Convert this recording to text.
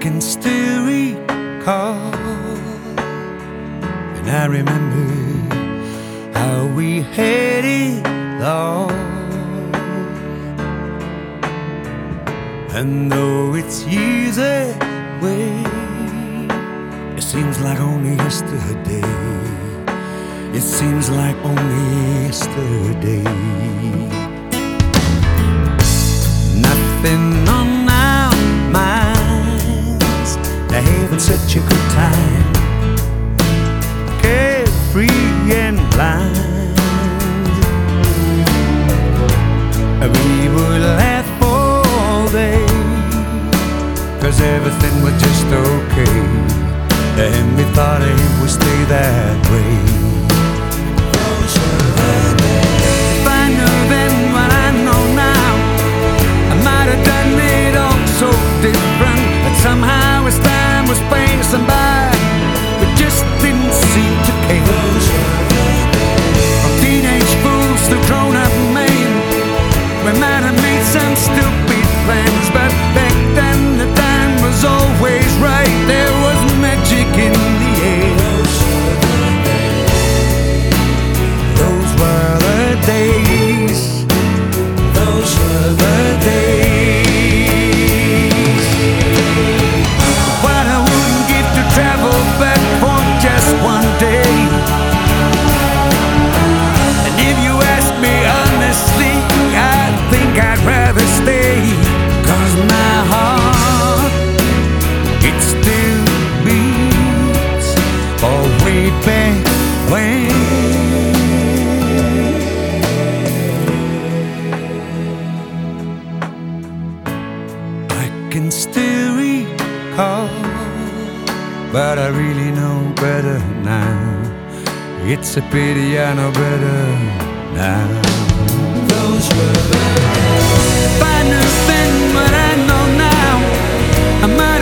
can still recall, and I remember how we had it all. And though it's years away, it seems like only yesterday. It seems like only yesterday. Nothing on our minds, having such a good time, carefree and blind. We would laugh all day, 'cause everything was just okay, and we thought it would stay that way. If I knew then what I know now, I might have done it all so different. But somehow as time was passing by, we just didn't seem to care. From teenage fools to grown-up men, we might have made some stupid plans, but back then the time was always right. There was magic in the air. Those were the days. Those were the days. What I wouldn't give to travel back for just one day. And if you ask me honestly, I think I'd rather stay, 'cause my heart, it still beats for way back when. I can still recall, but I really know better now. It's a pity I know better now. Those were the days. If I knew then what I know now, I might